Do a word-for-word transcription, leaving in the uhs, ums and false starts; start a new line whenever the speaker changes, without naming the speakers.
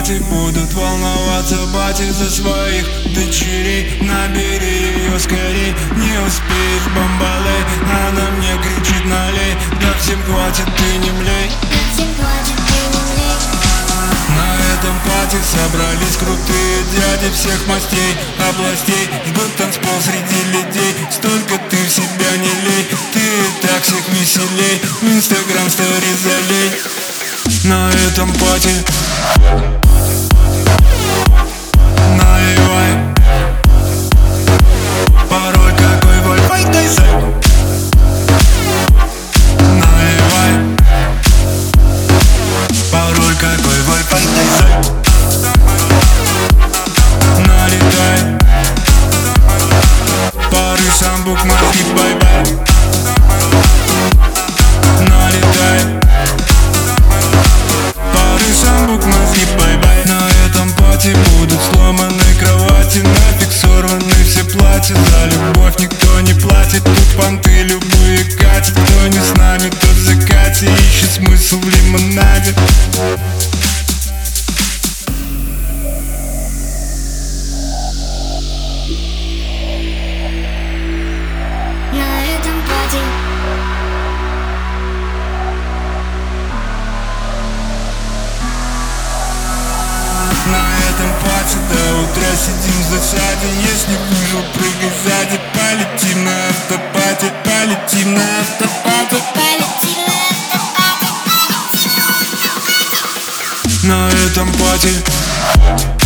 пати будут волноваться бати за своих дочерей. Набери ее скорей, не успеет бомбалей. Она мне кричит налей, да всем хватит, ты не млей. На этом пати собрались крутые дяди всех мастей, областей. Жгут танцпол среди людей, столько ты в себя не лей. Ты и так всех веселей, в инстаграм стори залей. На этом пати наливай. Пароль какой, вай-фай, дай сайт. Наливай. Пароль какой, вай-фай, дай сайт. Налетай. Пары самбук, мозги, бай-бай. Налетай. Пары самбук, мозги, бай-бай. На этом пати будут сломаны кровати, нафиг сорваны все платья. За любовь никто не платит, тут понты любые катят. Кто не с нами, тот в закате ищет смысл в лимонаде. На этом пати до утра сидим в засаде. Если выжил, прыгай сзади. Полетим на автопати, полетим на автопати, полетим на автопати. На этом пати